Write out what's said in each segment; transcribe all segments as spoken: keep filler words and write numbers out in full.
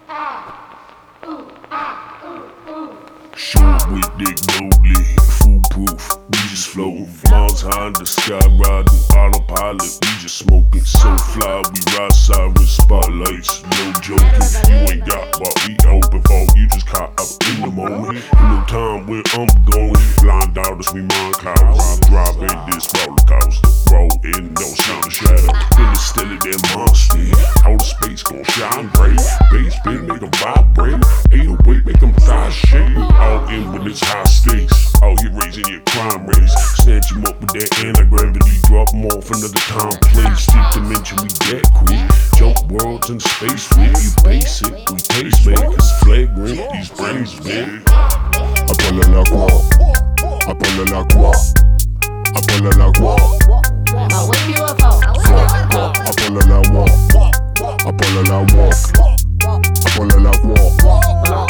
Short with dick boldly, foolproof, we just floating. Miles high in the sky, riding autopilot, we just smoking. So fly, we ride siren spotlights, no joking. You ain't got what we hoping for, you just caught up in the moment. In no time where I'm going, blind daughters, we mind clouds. I'm driving this roller coaster, roll in, no sound of shadow. Feel it still in that monster, outer space gon' shine bright. Bass spin, make them vibrate, eight oh eight, make them thighs shake. All in when it's high stakes, out here raising your crime rates. Snatch him up with that anti-gravity, drop him off another time, place. Deep dimension, we that quick. Jump worlds in space with you basic, we pacemakers, flagrant, these brains big. Appelle la quoi, appelle la quoi, appelle la quoi. Appelle la walk, appelle la walk, appelle la walk.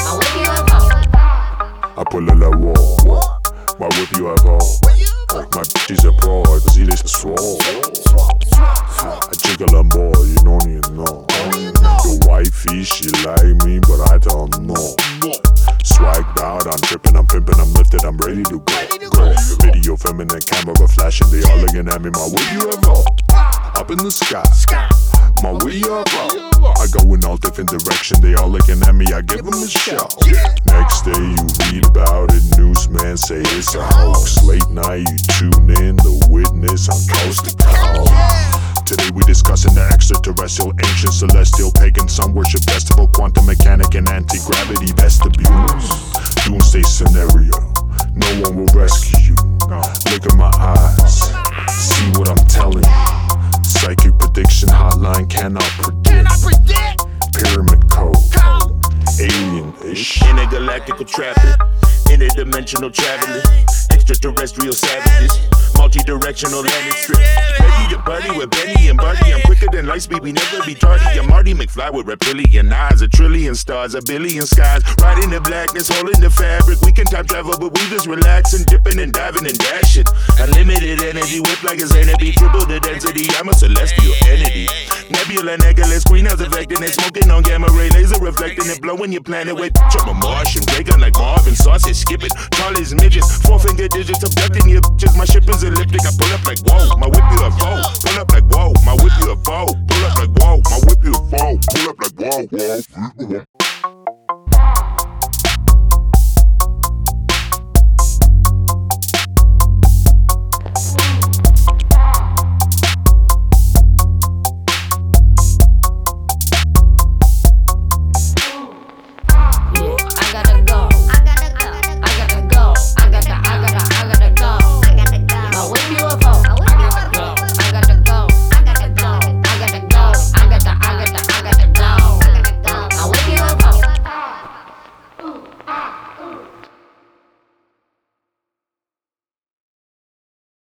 Appelle la walk, my whip you have all. My bitches are pro, cause he is swole. I jiggle them boy, you know you know. The wifey, she like me, but I don't know. Swagged out, I'm tripping, I'm pimping, I'm lifted, I'm ready to go. go. Video feminine camera flashing, they all looking at me. My whip you have all. Up in the sky, my way up, I go in all different directions. They all looking at me, I give them a shot. Next day you read about it, newsman say it's a hoax. Late night you tune in, the witness on coast to coast. Today we discussing the extraterrestrial, ancient, celestial, pagan, sun worship, festival, quantum mechanic, and anti-gravity vestibules. Doomsday scenario, no one will rescue you. Look at my eyes, see what I'm telling you. Psychic prediction hotline cannot predict. Pyramid code, alien-ish. Intergalactical trapping, interdimensional traveling, extraterrestrial savages, multi-directional landing strip. Ready to party with Benny and Buddy. I'm quicker than light speed, we never be tardy. I'm Marty McFly with reptilian eyes, a trillion stars, a billion skies. Riding the blackness, holding the fabric. We can time travel, but we just relaxing, dipping and diving and dashing. Unlimited energy, whip like a centipede, triple the density. I'm a celestial entity. Nebula, necklace, greenhouse affecting it, smoking on gamma ray, laser reflecting it, blowing your planet with. I'm a Martian, breaking like Marvin, sausage skipping, tallest midgets, four finger digits, abducting your bitches. My ship is elliptic, I pull up like whoa, my whip you a foe, pull up like whoa, my whip you a foe, pull up like whoa, my whip you a foe, pull up like whoa, whoa.